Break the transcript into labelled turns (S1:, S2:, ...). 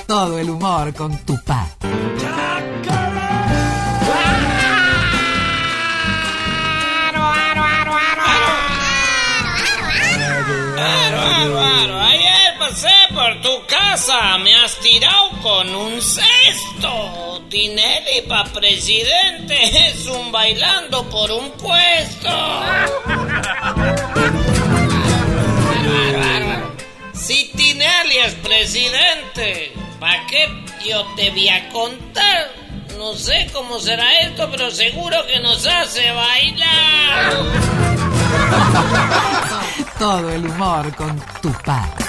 S1: Todo el humor con Tupac.
S2: Ayer pasé por tu casa, me has tirado con un cesto. Tinelli pa' presidente es un bailando por un puesto. Si Tinelli es presidente, ¿pa' qué yo te voy a contar? No sé cómo será esto, pero seguro que nos hace bailar.
S1: Todo el humor con Tupac.